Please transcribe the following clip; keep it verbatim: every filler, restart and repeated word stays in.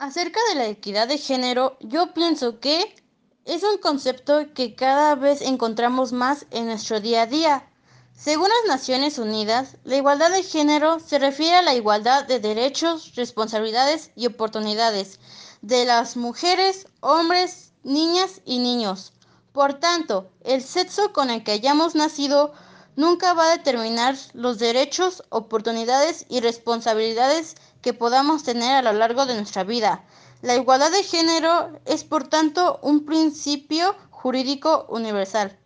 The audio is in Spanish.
Acerca de la equidad de género, yo pienso que es un concepto que cada vez encontramos más en nuestro día a día. Según las Naciones Unidas, la igualdad de género se refiere a la igualdad de derechos, responsabilidades y oportunidades de las mujeres, hombres, niñas y niños. Por tanto, el sexo con el que hayamos nacido nunca va a determinar los derechos, oportunidades y responsabilidades que podamos tener a lo largo de nuestra vida. La igualdad de género es, por tanto, un principio jurídico universal.